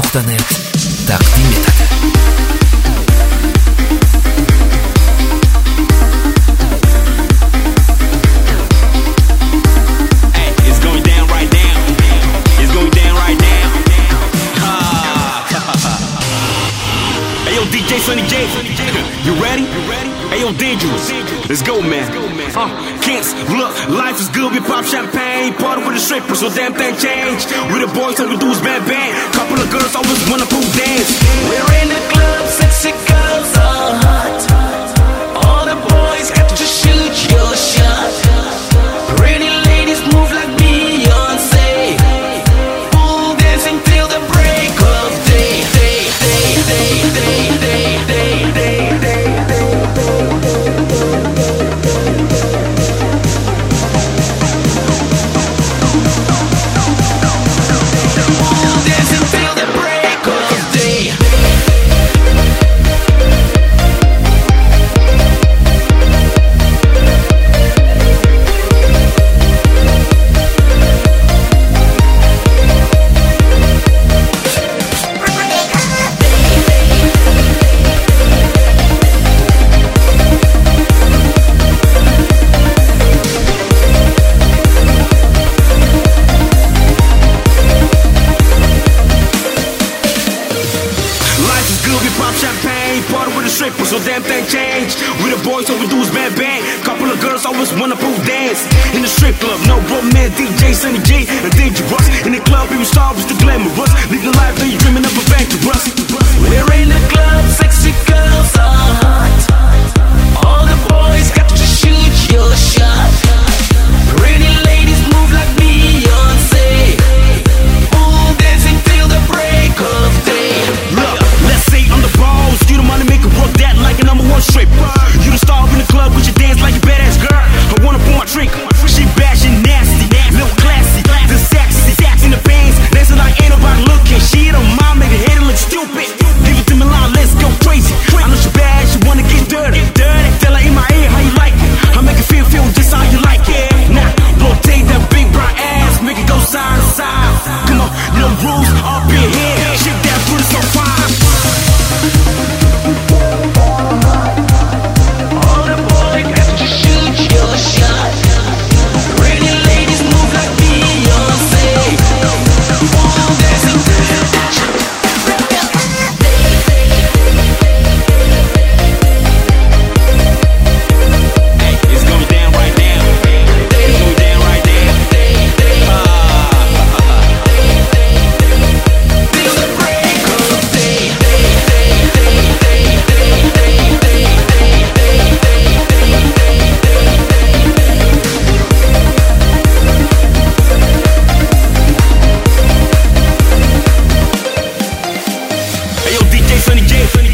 Автонет. Taktiği metodu. DJ Sunny J, you ready? Ayo, dangerous. Let's go, man. Can't look, life is good. We pop champagne, party with the strippers, so damn thing change. We the boys, all we do is bang bang. Couple of girls always wanna pool dance. We're in the club, sexy girls are hot. All the boys got to shoot your shot. Pretty ladies move like Beyonce. Pool dancing till the break of day. So damn thing change. We the boys, all we do is bang bang. Couple of girls always wanna pool dance. In the strip club, no romance. DJ Sunny J and Dangerous. In the club, even stars the glamorous. Live the life that you dreaming of adventurous. We're in the club, sexy girls are hot. All the boys got to shoot your shot. Pretty ladies move like Beyonce. Pool dancing till the break of day. Look, let's say I'm the boss. You the money maker, work that like a number one stripper. You the star in the club, but you dance like a badass girl. I wanna pour my drink. She bad, she nasty, little classy, the sexy, in the bangs, dancing like ain't nobody looking. She don't mind, make her head look stupid. Give it to me loud, let's go crazy. I know she bad, she wanna get dirty. Tell her in my ear how you like it. I make her feel just how you like it. Now, rotate that big brown ass, make it go side to side. Come on, no rules up in here. Shake that booty so fine. All the boys got to shoot your shot. Pretty ladies move like Beyonce. Pool dancing. It's going down right now. It's going down right now. Till the break of day. Ayo, DJ Sunny J.